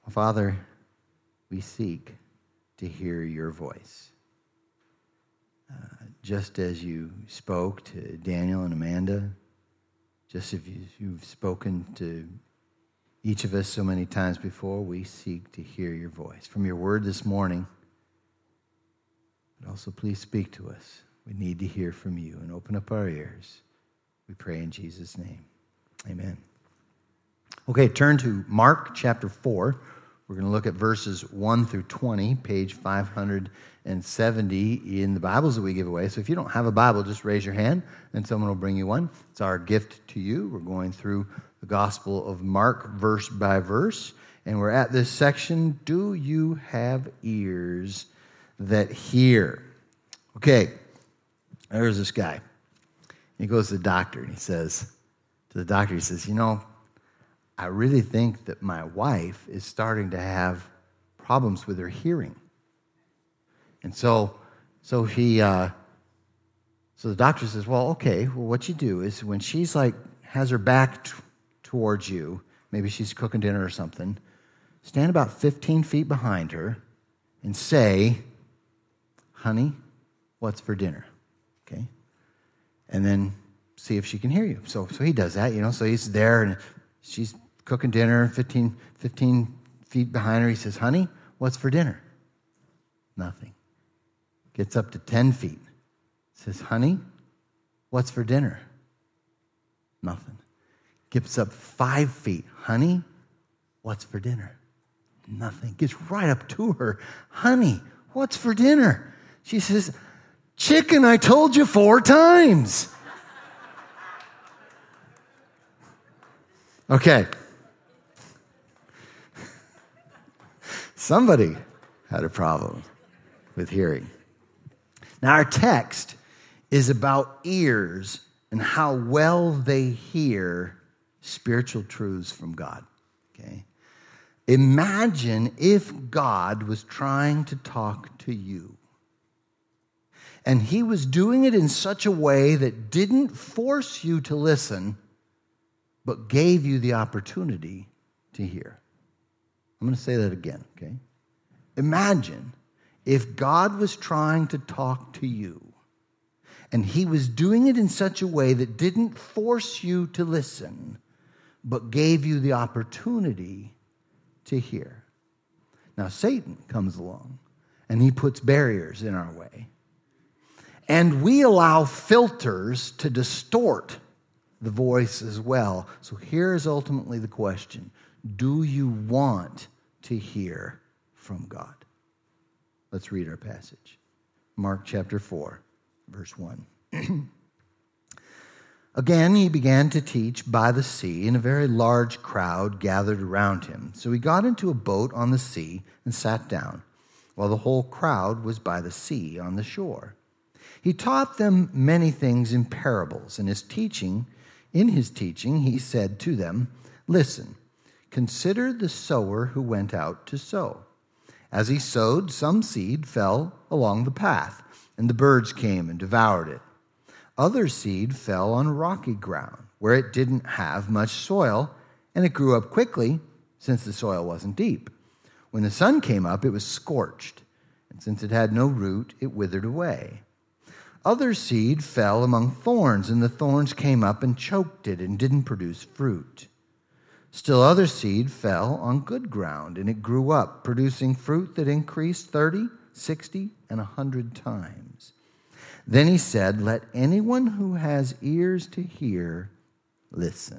Father, we seek to hear your voice. Just as you spoke to Daniel and Amanda, just as you've spoken to each of us so many times before, we seek to hear your voice. From your word this morning, but also please speak to us. We need to hear from you and open up our ears. We pray in Jesus' name. Amen. Okay, turn to Mark chapter 4. We're going to look at verses 1 through 20, page 570 in the Bibles that we give away. So if you don't have a Bible, just raise your hand and someone will bring you one. It's our gift to you. We're going through the Gospel of Mark verse by verse. And we're at this section, Do You Have Ears That Hear? Okay, there's this guy. He goes to the doctor and he says, I really think that my wife is starting to have problems with her hearing. And so the doctor says, what you do is when she's has her back towards you, maybe she's cooking dinner or something, stand about 15 feet behind her and say, honey, what's for dinner? Okay? And then see if she can hear you. So he does that, so he's there and she's cooking dinner, 15 feet behind her. He says, honey, what's for dinner? Nothing. Gets up to 10 feet. Says, honey, what's for dinner? Nothing. Gets up 5 feet. Honey, what's for dinner? Nothing. Gets right up to her. Honey, what's for dinner? She says, chicken, I told you 4 times. Okay. Somebody had a problem with hearing. Now, our text is about ears and how well they hear spiritual truths from God. Okay? Imagine if God was trying to talk to you, and he was doing it in such a way that didn't force you to listen, but gave you the opportunity to hear. I'm going to say that again, okay? Imagine if God was trying to talk to you, and he was doing it in such a way that didn't force you to listen, but gave you the opportunity to hear. Now, Satan comes along, and he puts barriers in our way. And we allow filters to distort the voice as well. So here is ultimately the question. Do you want to hear from God? Let's read our passage. Mark chapter 4, verse 1. Again, he began to teach by the sea, and a very large crowd gathered around him. So he got into a boat on the sea and sat down, while the whole crowd was by the sea on the shore. He taught them many things in parables, and in his teaching, he said to them, listen, consider the sower who went out to sow. As he sowed, some seed fell along the path, and the birds came and devoured it. Other seed fell on rocky ground, where it didn't have much soil, and it grew up quickly, since the soil wasn't deep. When the sun came up, it was scorched, and since it had no root, it withered away. Other seed fell among thorns, and the thorns came up and choked it and didn't produce fruit. Still other seed fell on good ground, and it grew up, producing fruit that increased 30, 60, and 100 times. Then he said, let anyone who has ears to hear listen.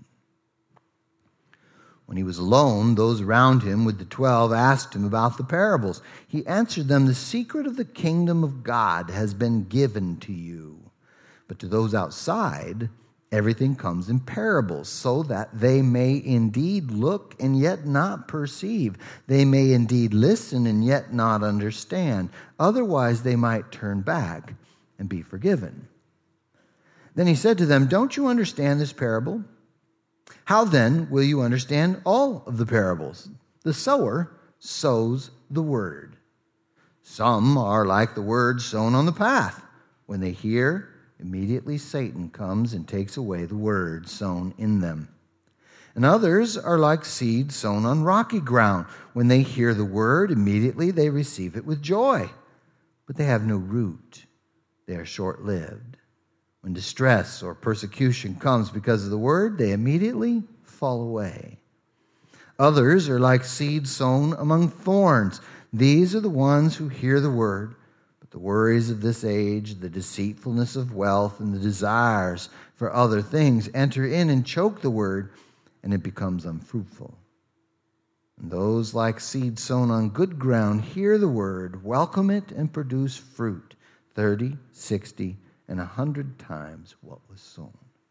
When he was alone, those around him with the 12 asked him about the parables. He answered them, the secret of the kingdom of God has been given to you. But to those outside, everything comes in parables, so that they may indeed look and yet not perceive. They may indeed listen and yet not understand. Otherwise, they might turn back and be forgiven. Then he said to them, don't you understand this parable? How then will you understand all of the parables? The sower sows the word. Some are like the word sown on the path. When they hear, immediately Satan comes and takes away the word sown in them. And others are like seed sown on rocky ground. When they hear the word, immediately they receive it with joy. But they have no root. They are short-lived. When distress or persecution comes because of the word, they immediately fall away. Others are like seed sown among thorns. These are the ones who hear the word, but the worries of this age, the deceitfulness of wealth, and the desires for other things enter in and choke the word, and it becomes unfruitful. And those like seed sown on good ground hear the word, welcome it, and produce fruit, 30, 60, and 100 times what was sown.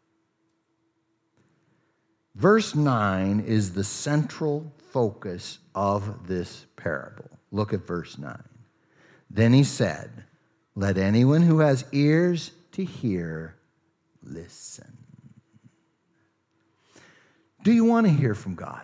Verse 9 is the central focus of this parable. Look at verse 9. Then he said, let anyone who has ears to hear listen. Do you want to hear from God?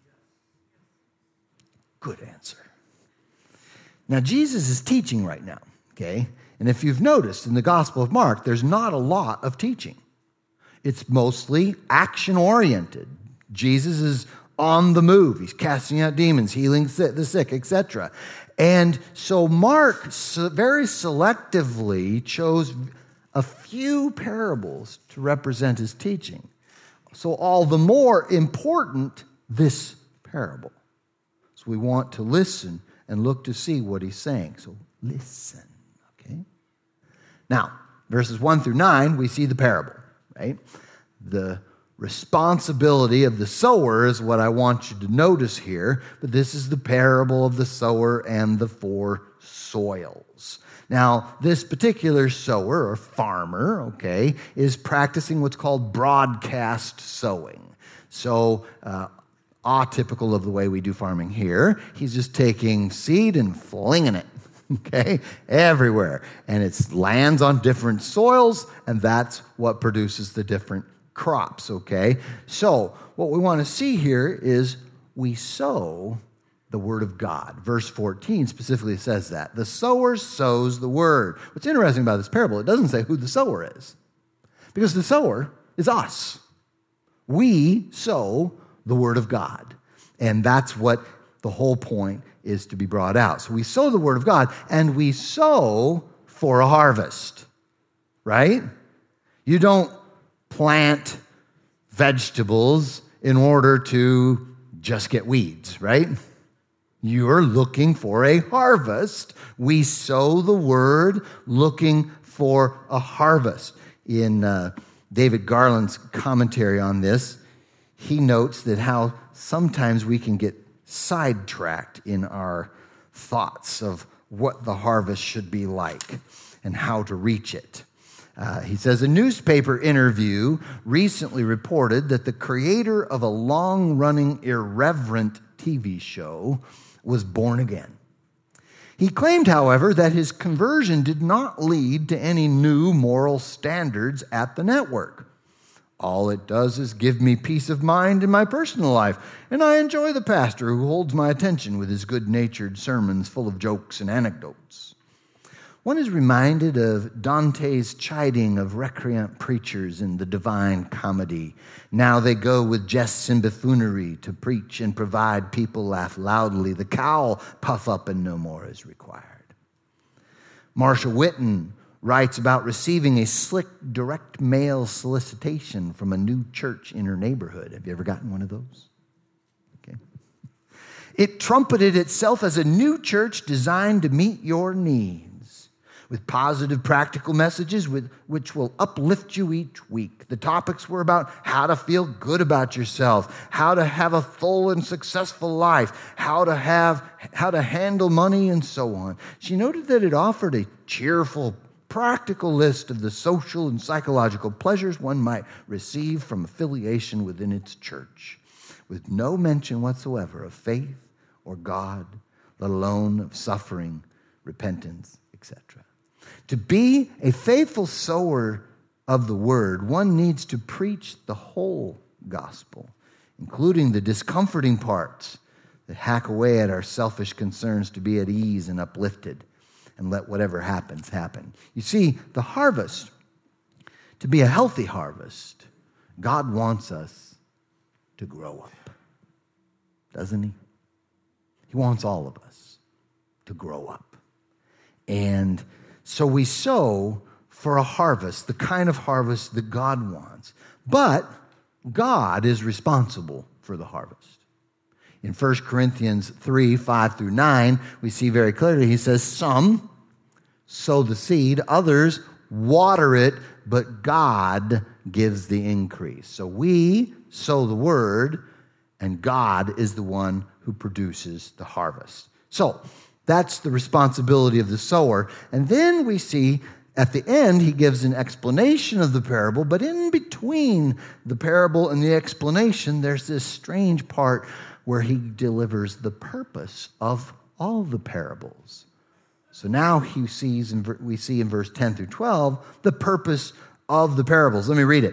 Good answer. Now, Jesus is teaching right now, okay? And if you've noticed in the Gospel of Mark, there's not a lot of teaching. It's mostly action-oriented. Jesus is on the move. He's casting out demons, healing the sick, etc. And so Mark very selectively chose a few parables to represent his teaching. So all the more important this parable. So we want to listen and look to see what he's saying. So listen, okay? Now, verses 1 through 9, we see the parable, right? The responsibility of the sower is what I want you to notice here, but this is the parable of the sower and the four soils. Now, this particular sower or farmer, okay, is practicing what's called broadcast sowing. So, atypical of the way we do farming here, he's just taking seed and flinging it, okay, everywhere. And it lands on different soils, and that's what produces the different crops, okay? So, what we want to see here is we sow the word of God. Verse 14 specifically says that. The sower sows the word. What's interesting about this parable, it doesn't say who the sower is. Because the sower is us. We sow the word of God. And that's what the whole point is to be brought out. So we sow the word of God, and we sow for a harvest, right? You don't plant vegetables in order to just get weeds, right? You're looking for a harvest. We sow the word looking for a harvest. In David Garland's commentary on this, he notes that how sometimes we can get sidetracked in our thoughts of what the harvest should be like and how to reach it. He says, a newspaper interview recently reported that the creator of a long-running irreverent TV show was born again. He claimed, however, that his conversion did not lead to any new moral standards at the network. All it does is give me peace of mind in my personal life, and I enjoy the pastor who holds my attention with his good-natured sermons full of jokes and anecdotes. One is reminded of Dante's chiding of recreant preachers in the Divine Comedy. Now they go with jests and buffoonery to preach and provide people laugh loudly. The cowl puff up and no more is required. Marshall Whitten writes about receiving a slick direct mail solicitation from a new church in her neighborhood. Have you ever gotten one of those? Okay. It trumpeted itself as a new church designed to meet your needs, with positive, practical messages which will uplift you each week. The topics were about how to feel good about yourself, how to have a full and successful life, how to handle money, and so on. She noted that it offered a cheerful, practical list of the social and psychological pleasures one might receive from affiliation within its church, with no mention whatsoever of faith or God, let alone of suffering, repentance, etc. To be a faithful sower of the word, one needs to preach the whole gospel, including the discomforting parts that hack away at our selfish concerns to be at ease and uplifted and let whatever happens happen. You see, the harvest, to be a healthy harvest, God wants us to grow up. Doesn't he? He wants all of us to grow up. And so we sow for a harvest, the kind of harvest that God wants. But God is responsible for the harvest. In 1 Corinthians 3, 5 through 9, we see very clearly, he says, some sow the seed, others water it, but God gives the increase. So we sow the word, and God is the one who produces the harvest. So that's the responsibility of the sower. And then we see at the end, he gives an explanation of the parable, but in between the parable and the explanation, there's this strange part where he delivers the purpose of all the parables. So now we see in verse 10 through 12 the purpose of the parables. Let me read it.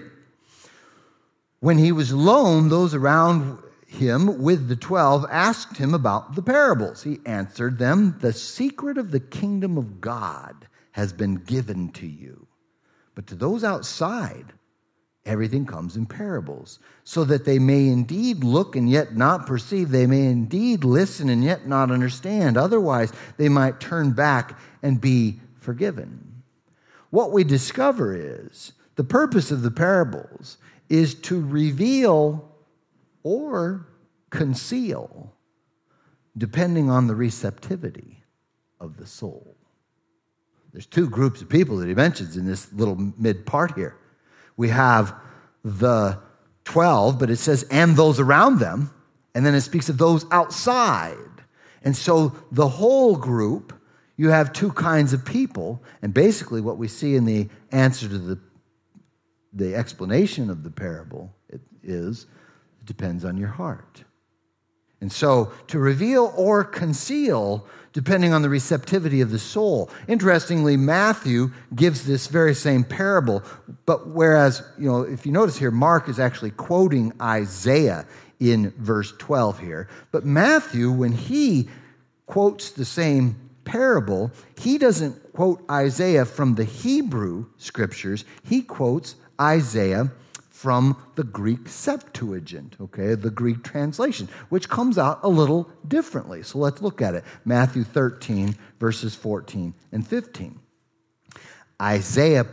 When he was alone, those around him with the 12 asked him about the parables. He answered them, "The secret of the kingdom of God has been given to you. But to those outside, everything comes in parables, so that they may indeed look and yet not perceive. They may indeed listen and yet not understand. Otherwise, they might turn back and be forgiven." What we discover is the purpose of the parables is to reveal or conceal, depending on the receptivity of the soul. There's two groups of people that he mentions in this little mid part here. We have the 12, but it says, and those around them, and then it speaks of those outside. And so the whole group, you have two kinds of people, and basically what we see in the answer to the explanation of the parable it depends on your heart. And so to reveal or conceal, depending on the receptivity of the soul. Interestingly, Matthew gives this very same parable, but whereas, if you notice here, Mark is actually quoting Isaiah in verse 12 here. But Matthew, when he quotes the same parable, he doesn't quote Isaiah from the Hebrew scriptures. He quotes Isaiah from the Greek Septuagint, the Greek translation, which comes out a little differently. So let's look at it. Matthew 13, verses 14 and 15. Isaiah's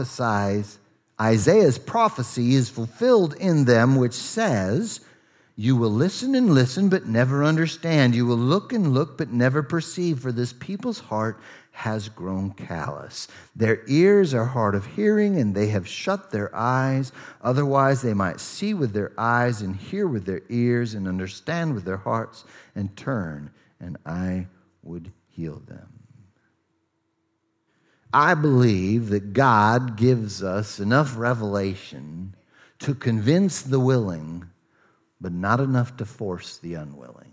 prophecy is fulfilled in them, which says, "You will listen and listen, but never understand. You will look and look, but never perceive, for this people's heart has grown callous. Their ears are hard of hearing, and they have shut their eyes. Otherwise they might see with their eyes and hear with their ears and understand with their hearts and turn, and I would heal them." I believe that God gives us enough revelation to convince the willing, but not enough to force the unwilling.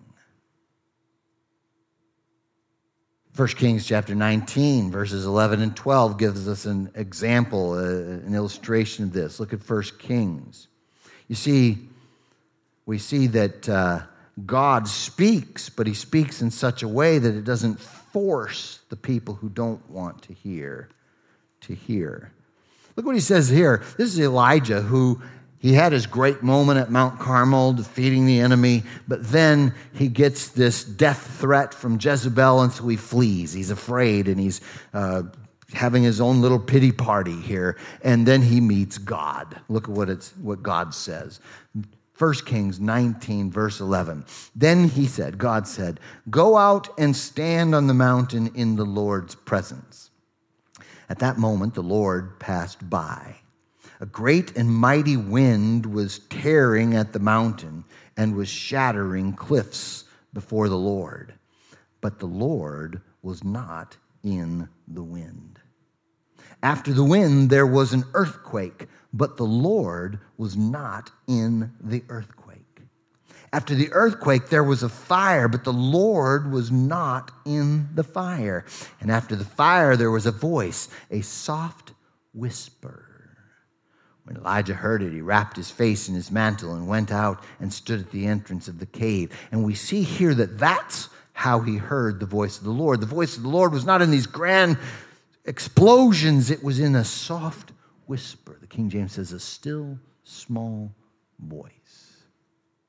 1 Kings chapter 19, verses 11 and 12 gives us an example, an illustration of this. Look at 1 Kings. You see, we see that God speaks, but he speaks in such a way that it doesn't force the people who don't want to hear to hear. Look what he says here. This is Elijah, who he had his great moment at Mount Carmel defeating the enemy, but then he gets this death threat from Jezebel, and so he flees. He's afraid, and he's having his own little pity party here, and then he meets God. Look at what God says. 1 Kings 19, verse 11. Then God said, "Go out and stand on the mountain in the Lord's presence." At that moment, the Lord passed by. A great and mighty wind was tearing at the mountain and was shattering cliffs before the Lord. But the Lord was not in the wind. After the wind, there was an earthquake, but the Lord was not in the earthquake. After the earthquake, there was a fire, but the Lord was not in the fire. And after the fire, there was a voice, a soft whisper. When Elijah heard it, he wrapped his face in his mantle and went out and stood at the entrance of the cave. And we see here that that's how he heard the voice of the Lord. The voice of the Lord was not in these grand explosions. It was in a soft whisper. The King James says, a still, small voice.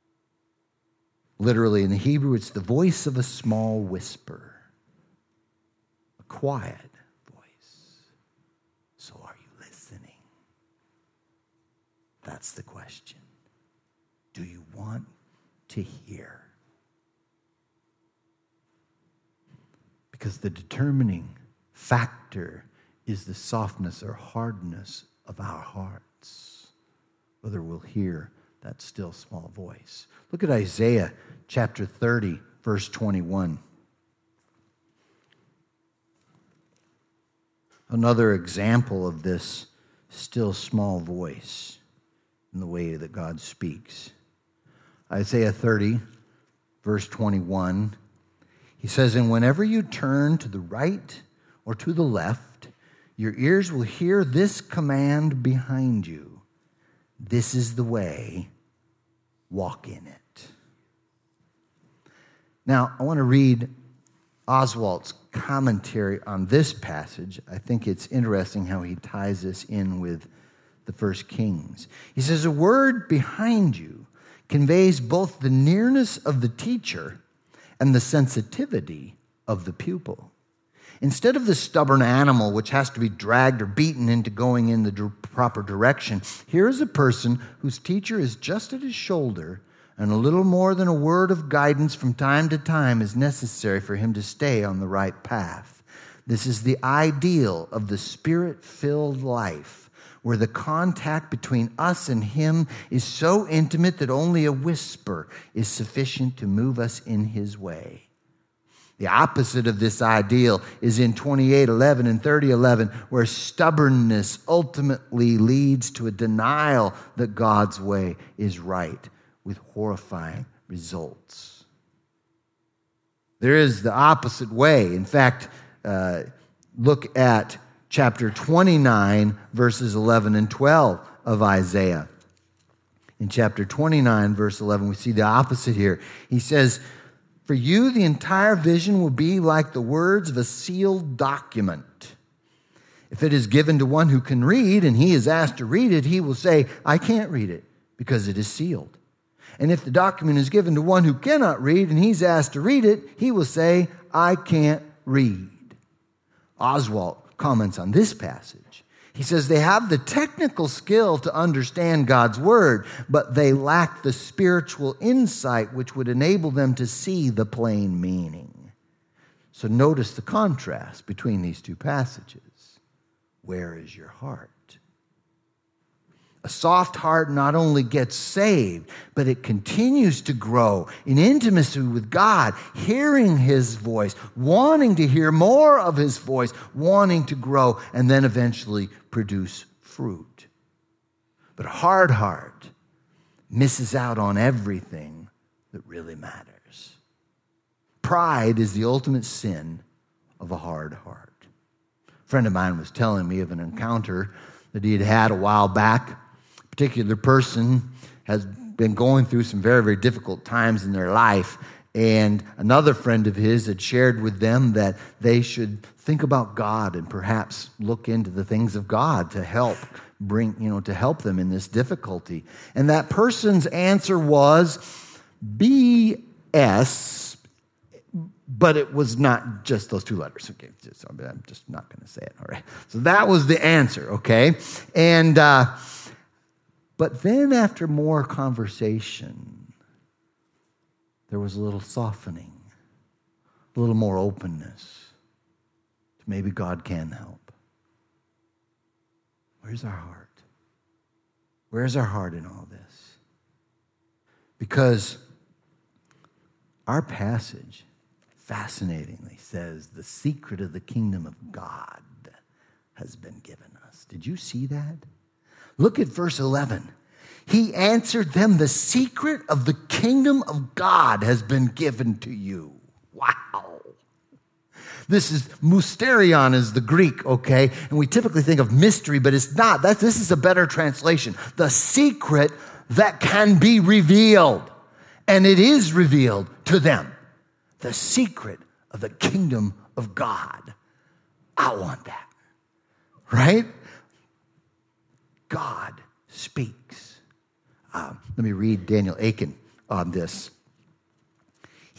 Literally in the Hebrew, it's the voice of a small whisper, a quiet voice. So are you listening? That's the question. Do you want to hear? Because the determining factor is the softness or hardness of our hearts, whether we'll hear that still small voice. Look at Isaiah chapter 30, verse 21. Another example of this still small voice in the way that God speaks. Isaiah 30, verse 21. He says, "And whenever you turn to the right or to the left, your ears will hear this command behind you. This is the way, walk in it." Now, I want to read Oswalt's commentary on this passage. I think it's interesting how he ties this in with the First Kings. He says, "A word behind you conveys both the nearness of the teacher and the sensitivity of the pupil. Instead of the stubborn animal which has to be dragged or beaten into going in the proper direction, here is a person whose teacher is just at his shoulder, and a little more than a word of guidance from time to time is necessary for him to stay on the right path. This is the ideal of the Spirit-filled life, where the contact between us and Him is so intimate that only a whisper is sufficient to move us in His way. The opposite of this ideal is in 28:11 and 30:11, where stubbornness ultimately leads to a denial that God's way is right, with horrifying results. There is the opposite way. In fact, look at chapter 29, verses 11 and 12 of Isaiah. In chapter 29, verse 11, we see the opposite here. He says, "For you, the entire vision will be like the words of a sealed document. If it is given to one who can read, and he is asked to read it, he will say, 'I can't read it, because it is sealed.' And if the document is given to one who cannot read, and he's asked to read it, he will say, 'I can't read.'" Oswalt comments on this passage. He says they have the technical skill to understand God's word, but they lack the spiritual insight which would enable them to see the plain meaning. So notice the contrast between these two passages. Where is your heart? A soft heart not only gets saved, but it continues to grow in intimacy with God, hearing His voice, wanting to hear more of His voice, wanting to grow, and then eventually produce fruit. But a hard heart misses out on everything that really matters. Pride is the ultimate sin of a hard heart. A friend of mine was telling me of an encounter that he had had a while back. Particular person has been going through some very, very difficult times in their life, and another friend of his had shared with them that they should think about God and perhaps look into the things of God to help them in this difficulty. And that person's answer was BS, but it was not just those two letters. Okay, I'm just not going to say it. All right. So that was the answer. Okay, and. But then after more conversation, there was a little softening, a little more openness. Maybe God can help. Where's our heart? Where's our heart in all this? Because our passage fascinatingly says the secret of the kingdom of God has been given us. Did you see that? Look at verse 11. He answered them, "The secret of the kingdom of God has been given to you." Wow. This is mysterion is the Greek, okay? And we typically think of mystery, but it's not. This is a better translation. The secret that can be revealed. And it is revealed to them. The secret of the kingdom of God. I want that. Right? God speaks. Let me read Daniel Aiken on this.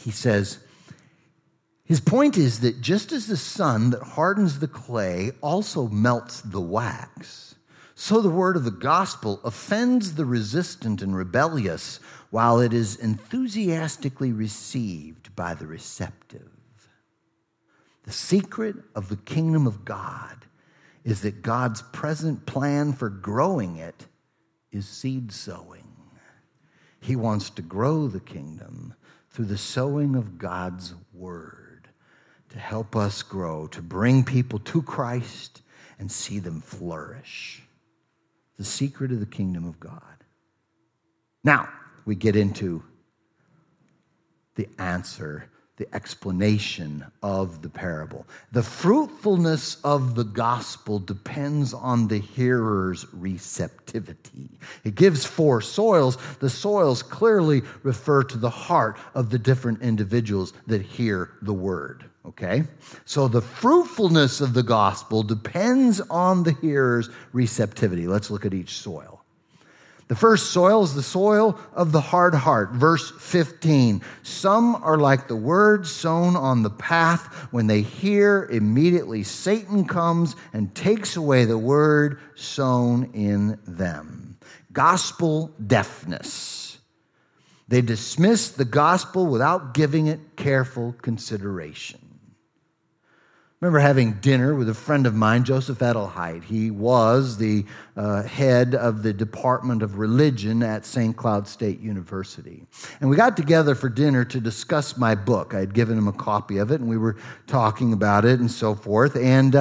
he says, his point is that just as the sun that hardens the clay also melts the wax, so the word of the gospel offends the resistant and rebellious while it is enthusiastically received by the receptive. The secret of the kingdom of God is that God's present plan for growing it is seed sowing. He wants to grow the kingdom through the sowing of God's word to help us grow, to bring people to Christ and see them flourish. The secret of the kingdom of God. Now, we get into the answer, the explanation of the parable. The fruitfulness of the gospel depends on the hearer's receptivity. It gives 4 soils. The soils clearly refer to the heart of the different individuals that hear the word. Okay? So the fruitfulness of the gospel depends on the hearer's receptivity. Let's look at each soil. The first soil is the soil of the hard heart. Verse 15. Some are like the word sown on the path. When they hear, immediately Satan comes and takes away the word sown in them. Gospel deafness. They dismiss the gospel without giving it careful consideration. I remember having dinner with a friend of mine, Joseph Edelheit. He was the head of the Department of Religion at St. Cloud State University. And we got together for dinner to discuss my book. I had given him a copy of it, and we were talking about it and so forth. And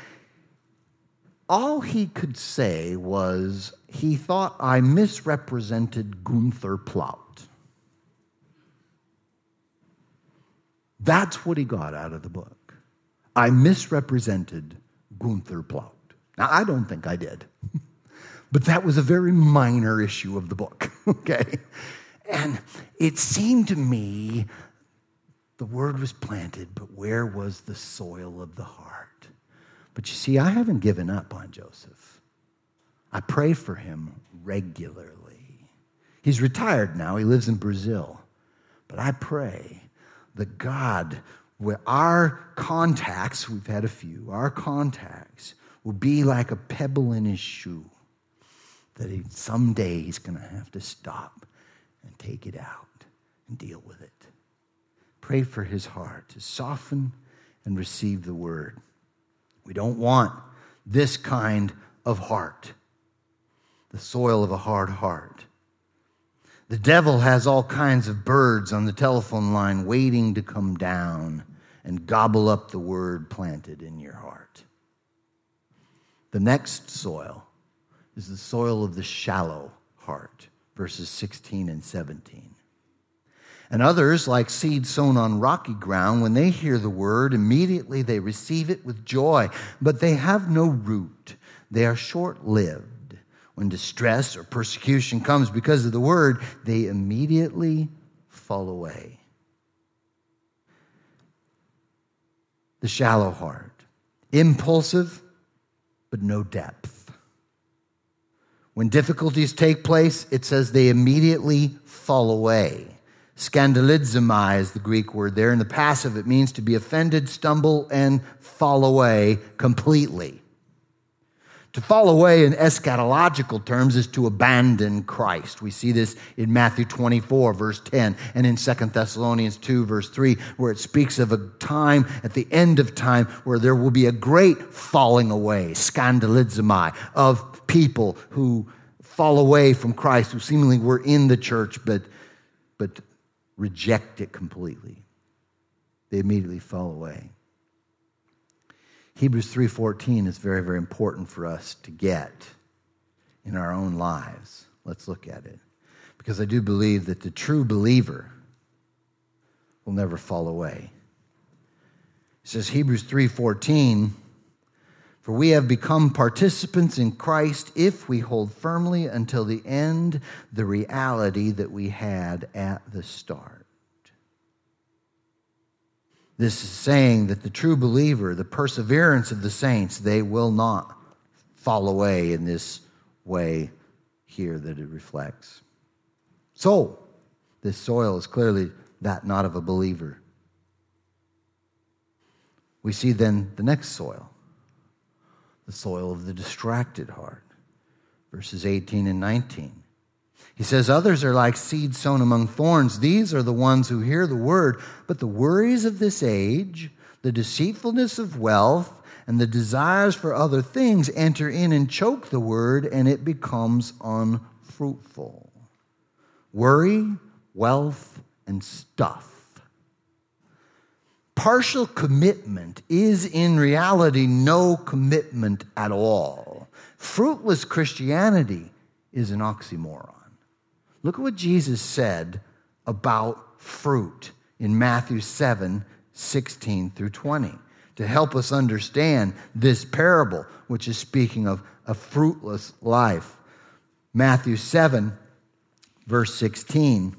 all he could say was he thought I misrepresented Gunther Plaut. That's what he got out of the book. I misrepresented Gunther Plaut. Now, I don't think I did, but that was a very minor issue of the book, okay? And it seemed to me the word was planted, but where was the soil of the heart? But you see, I haven't given up on Joseph. I pray for him regularly. He's retired now. He lives in Brazil. But I pray that God, where our contacts, we've had a few, our contacts will be like a pebble in his shoe, that someday he's going to have to stop and take it out and deal with it. Pray for his heart to soften and receive the word. We don't want this kind of heart, the soil of a hard heart. The devil has all kinds of birds on the telephone line waiting to come down and gobble up the word planted in your heart. The next soil is the soil of the shallow heart, verses 16 and 17. And others, like seed sown on rocky ground, when they hear the word, immediately they receive it with joy, but they have no root. They are short-lived. When distress or persecution comes because of the word, they immediately fall away. The shallow heart, impulsive, but no depth. When difficulties take place, it says they immediately fall away. Scandalizomai is the Greek word there. In the passive, it means to be offended, stumble, and fall away completely. To fall away in eschatological terms is to abandon Christ. We see this in Matthew 24, verse 10, and in 2 Thessalonians 2, verse 3, where it speaks of a time at the end of time where there will be a great falling away, scandalizomai, of people who fall away from Christ, who seemingly were in the church but reject it completely. They immediately fall away. Hebrews 3:14 is very, very important for us to get in our own lives. Let's look at it. Because I do believe that the true believer will never fall away. It says, Hebrews 3:14, for we have become participants in Christ if we hold firmly until the end the reality that we had at the start. This is saying that the true believer, the perseverance of the saints, they will not fall away in this way here that it reflects. So, this soil is clearly that not of a believer. We see then the next soil, the soil of the distracted heart, verses 18 and 19. He says, others are like seed sown among thorns. These are the ones who hear the word, but the worries of this age, the deceitfulness of wealth, and the desires for other things enter in and choke the word, and it becomes unfruitful. Worry, wealth, and stuff. Partial commitment is in reality no commitment at all. Fruitless Christianity is an oxymoron. Look at what Jesus said about fruit in Matthew 7:16 through 20 to help us understand this parable, which is speaking of a fruitless life. Matthew 7, verse 16.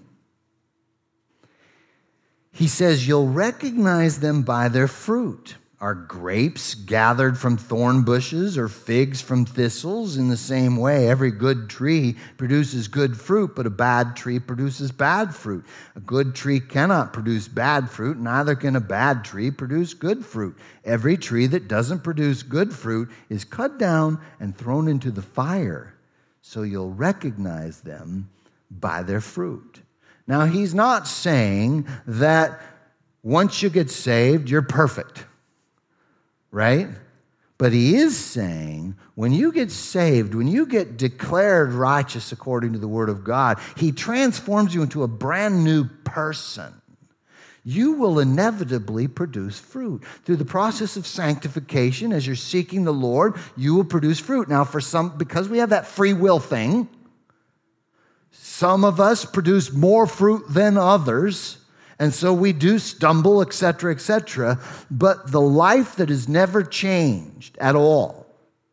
He says, you'll recognize them by their fruit. Are grapes gathered from thorn bushes or figs from thistles? In the same way, every good tree produces good fruit, but a bad tree produces bad fruit. A good tree cannot produce bad fruit, neither can a bad tree produce good fruit. Every tree that doesn't produce good fruit is cut down and thrown into the fire. So you'll recognize them by their fruit. Now, he's not saying that once you get saved, you're perfect. Right? But he is saying when you get saved, when you get declared righteous according to the Word of God, he transforms you into a brand new person. You will inevitably produce fruit. Through the process of sanctification, as you're seeking the Lord, you will produce fruit. Now, for some, because we have that free will thing, some of us produce more fruit than others. And so we do stumble, etc., etc. But the life that has never changed at all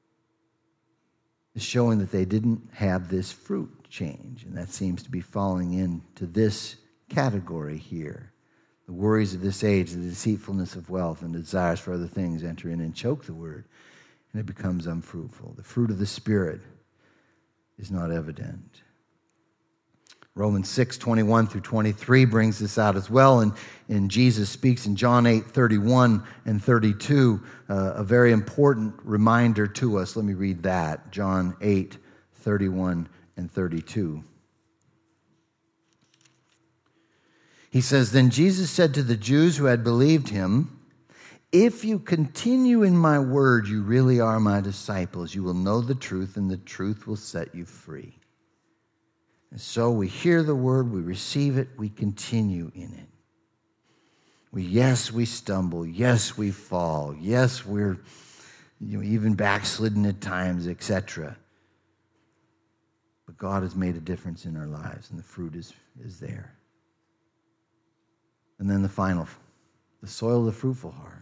is showing that they didn't have this fruit change. And that seems to be falling into this category here. The worries of this age, the deceitfulness of wealth, and desires for other things enter in and choke the word, and it becomes unfruitful. The fruit of the Spirit is not evident. Romans 6:21 through 23 brings this out as well, and Jesus speaks in John 8:31 and 32, a very important reminder to us. Let me read that, John 8:31 and 32. He says, then Jesus said to the Jews who had believed him, if you continue in my word, you really are my disciples. You will know the truth, and the truth will set you free. And so we hear the word, we receive it, we continue in it. Yes, we stumble. Yes, we fall. Yes, we're even backslidden at times, etc. But God has made a difference in our lives, and the fruit is there. And then the final, the soil of the fruitful heart.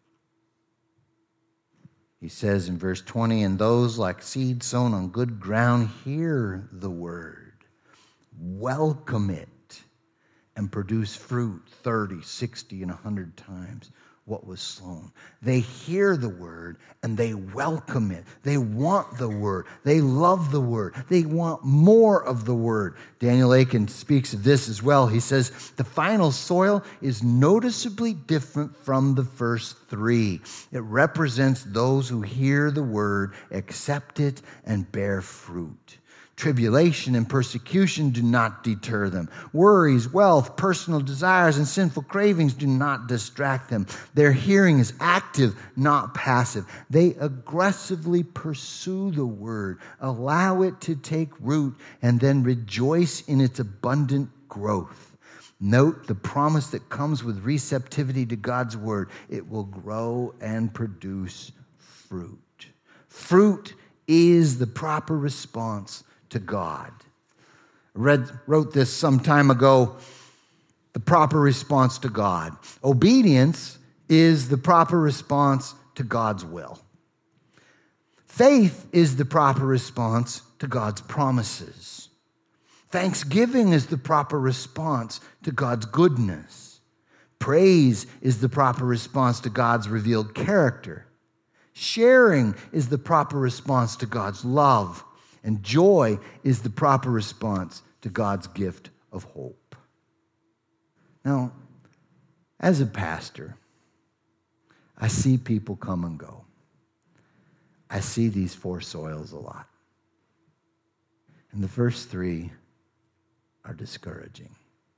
He says in verse 20, and those like seed sown on good ground hear the word, welcome it, and produce fruit 30, 60, and 100 times what was sown. They hear the word and they welcome it. They want the word. They love the word. They want more of the word. Daniel Akin speaks of this as well. He says, the final soil is noticeably different from the first three. It represents those who hear the word, accept it, and bear fruit. Tribulation and persecution do not deter them. Worries, wealth, personal desires, and sinful cravings do not distract them. Their hearing is active, not passive. They aggressively pursue the word, allow it to take root, and then rejoice in its abundant growth. Note the promise that comes with receptivity to God's word. It will grow and produce fruit. Fruit is the proper response to God. I wrote this some time ago, the proper response to God. Obedience is the proper response to God's will. Faith is the proper response to God's promises. Thanksgiving is the proper response to God's goodness. Praise is the proper response to God's revealed character. Sharing is the proper response to God's love. And joy is the proper response to God's gift of hope. Now, as a pastor, I see people come and go. I see these 4 soils a lot. And the first 3 are discouraging.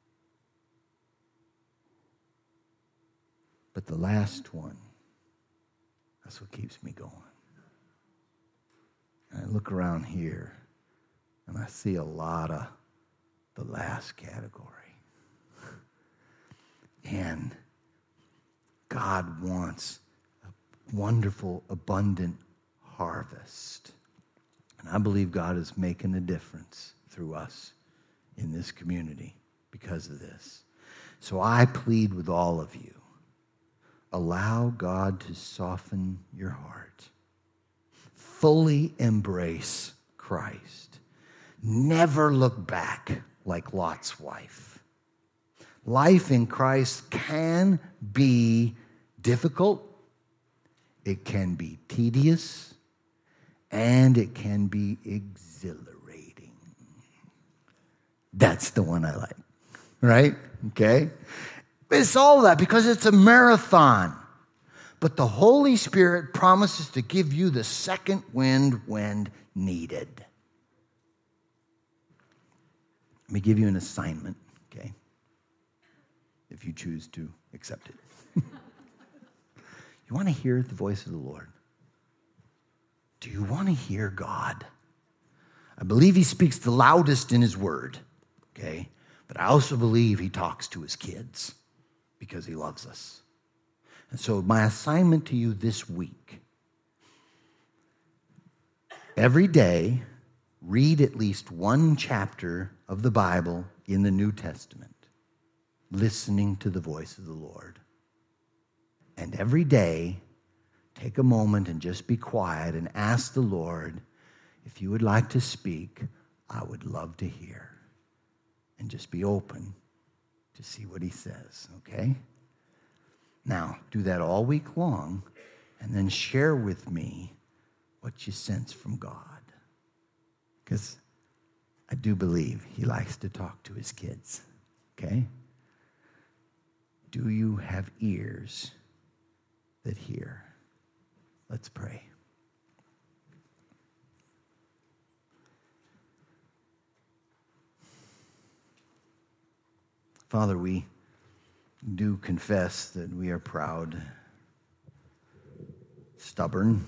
But the last one, that's what keeps me going. And I look around here, and I see a lot of the last category. And God wants a wonderful, abundant harvest. And I believe God is making a difference through us in this community because of this. So I plead with all of you, allow God to soften your heart. Fully embrace Christ. Never look back like Lot's wife. Life in Christ can be difficult, it can be tedious, and it can be exhilarating. That's the one I like, right? Okay? It's all that because it's a marathon. But the Holy Spirit promises to give you the second wind when needed. Let me give you an assignment, okay? If you choose to accept it. You want to hear the voice of the Lord? Do you want to hear God? I believe he speaks the loudest in his word, okay? But I also believe he talks to his kids because he loves us. And so my assignment to you this week, every day, read at least 1 chapter of the Bible in the New Testament, listening to the voice of the Lord. And every day, take a moment and just be quiet and ask the Lord, if you would like to speak, I would love to hear. And just be open to see what he says, okay? Now, do that all week long, and then share with me what you sense from God. Because I do believe he likes to talk to his kids, okay? Do you have ears that hear? Let's pray. Father, we do confess that we are proud, stubborn,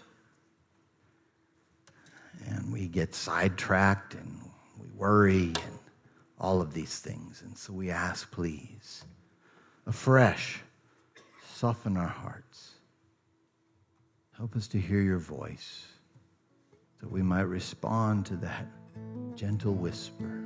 and we get sidetracked and we worry and all of these things. And so we ask, please, afresh, soften our hearts. Help us to hear your voice that we might respond to that gentle whisper.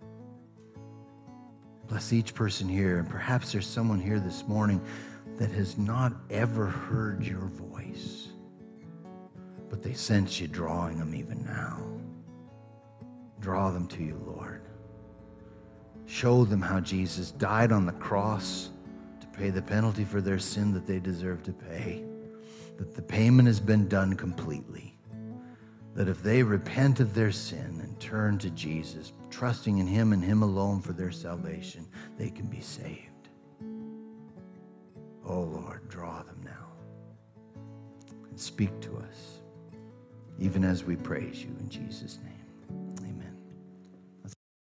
Bless each person here, and perhaps there's someone here this morning that has not ever heard your voice, but they sense you drawing them even now. Draw them to you, Lord. Show them how Jesus died on the cross to pay the penalty for their sin that they deserve to pay, that the payment has been done completely, that if they repent of their sin and turn to Jesus, trusting in him and him alone for their salvation, they can be saved. Oh, Lord, draw them now and speak to us, even as we praise you in Jesus' name.